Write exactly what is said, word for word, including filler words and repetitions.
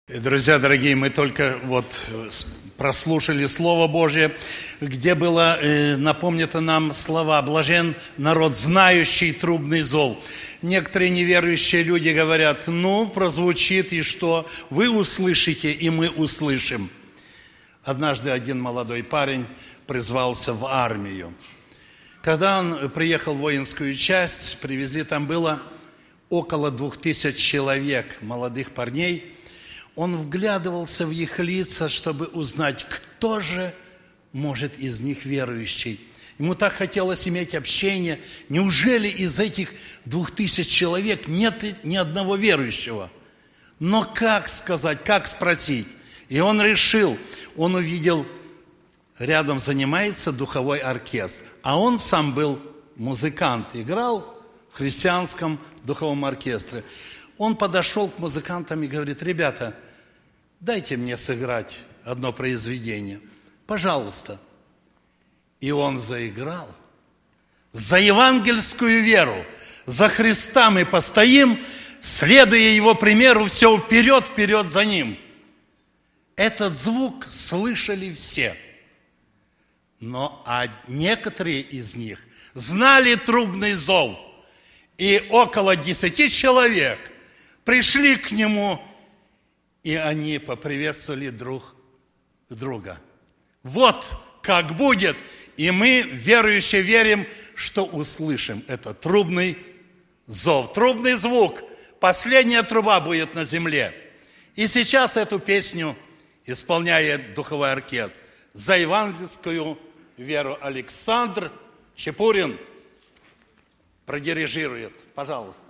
Друзья дорогие, мы только вот прослушали Слово Божье, где было э, напомнито нам слова «блажен народ, знающий трубный зов». Некоторые неверующие люди говорят: ну, прозвучит, и что? Вы услышите, и мы услышим. Однажды один молодой парень призвался в армию. Когда он приехал в воинскую часть, привезли, там было около двух тысяч человек, молодых парней. Он вглядывался в их лица, чтобы узнать, кто же может из них верующий. Ему так хотелось иметь общение. Неужели из этих двух тысяч человек нет ни одного верующего? Но как сказать, как спросить? И он решил, он увидел, рядом занимается духовой оркестр. А он сам был музыкант, играл в христианском духовом оркестре. Он подошел к музыкантам и говорит: ребята, дайте мне сыграть одно произведение, пожалуйста. И он заиграл. За евангельскую веру, за Христа мы постоим, следуя Его примеру, все вперед, вперед за Ним. Этот звук слышали все. Но а некоторые из них знали трубный зов. И около десяти человек пришли к нему, и они поприветствовали друг друга. Вот как будет, и мы, верующие, верим, что услышим этот трубный зов, трубный звук. Последняя труба будет на земле. И сейчас эту песню исполняет духовой оркестр. За евангельскую веру Александр Чепурин продирижирует. Пожалуйста.